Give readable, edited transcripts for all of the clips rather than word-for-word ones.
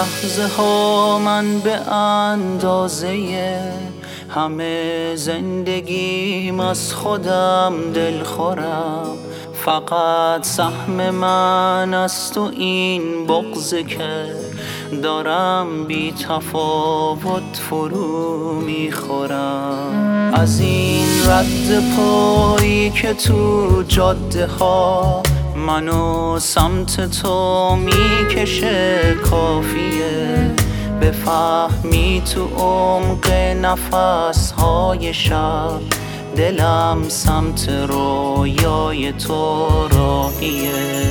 لحظه ها من به اندازه همه زندگیم از خودم دلخورم. فقط سهم من از تو این بغضه که دارم بی تفاوت فرو میخورم. از این رد پایی که تو جاده ها منو سمت تو میکشه کافیه بفهمی تو عمق نفس های شب دلم سمت رویای تو راهیه.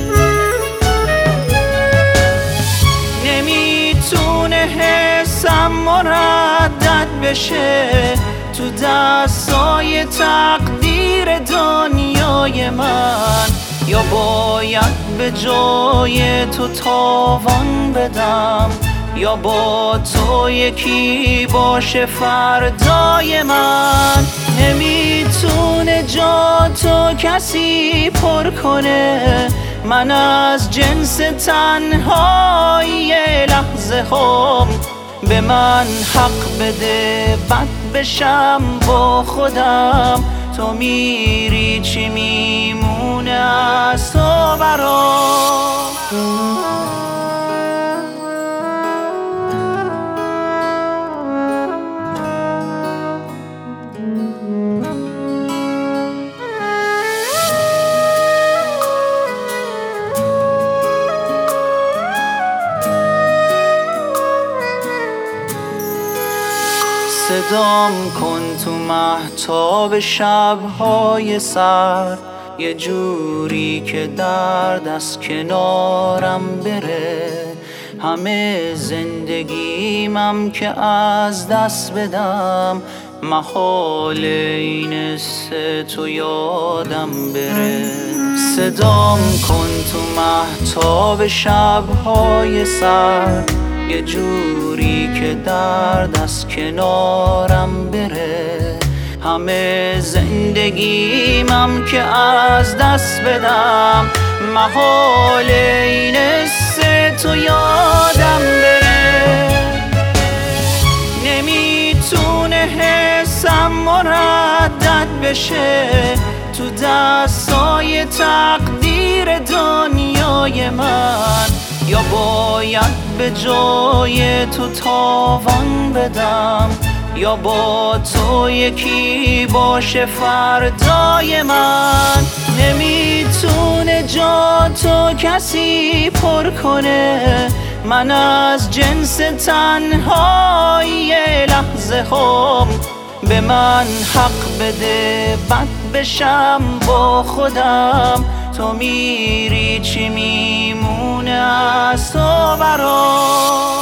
نمیتونه حسم مردد بشه تو دستای تقدیر دنیای من، یا باید به جای تو تاوان بدم یا با تو یکی باشه فردای من. نمیتونه جا تو کسی پر کنه، من از جنس تنهایی لحظه هم به من حق بده بد بشم با خودم. تو میری چی میمونه از تو برام؟ صدام کن تو مهتاب شب‌های سر، یه جوری که درد از کنارم بره. همه زندگیمم که از دست بدم محال این تو یادم بره. صدام کن تو مهتاب شب‌های سر، یه جوری که درد از کنارم بره. همه زندگیمم که از دست بدم محال این تو یادم بره. نمیتونه حسم مردد بشه تو دستای تقدیر دنیای من، یا باید به جای تو تاوان بدم یا با تو یکی باشه فردای من. نمیتونه جا تو کسی پر کنه، من از جنس تنهایی لحظه هم به من حق بده بد بشم با خودم. تو میری چی میمونه از تو برام؟